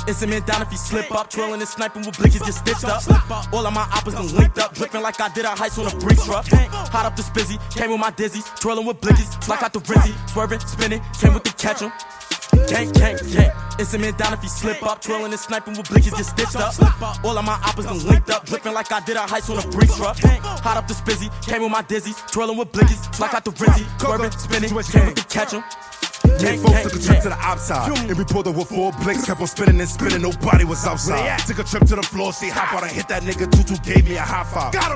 It's a man down if he slip up. Twirling and sniping with blickies get stitched up. All of my oppas done linked up. Dripping like I did a heist on a breeze truck. Hot up the spizzy, came with my dizzy. Twirling with blickies, like I the Rizzy. Swerving, spinning, came with the catch 'em. Gang, gang, gang. It's a man down if he slip up. Twirling and sniping with blickies get stitched up. All of my oppas done linked up. Dripping like I did a heist on a breeze truck. Hot up the spizzy, came with my dizzy. Twirling with blickies, like I the Rizzy. Swerving, spinning, came with the catch 'em. Gang folks took a trip to the outside and we pulled up with 4 blinks, kept on spinning and spinning, nobody was outside. Took a trip to the floor, see how far I hit that nigga, Tutu gave me a high five. Got him.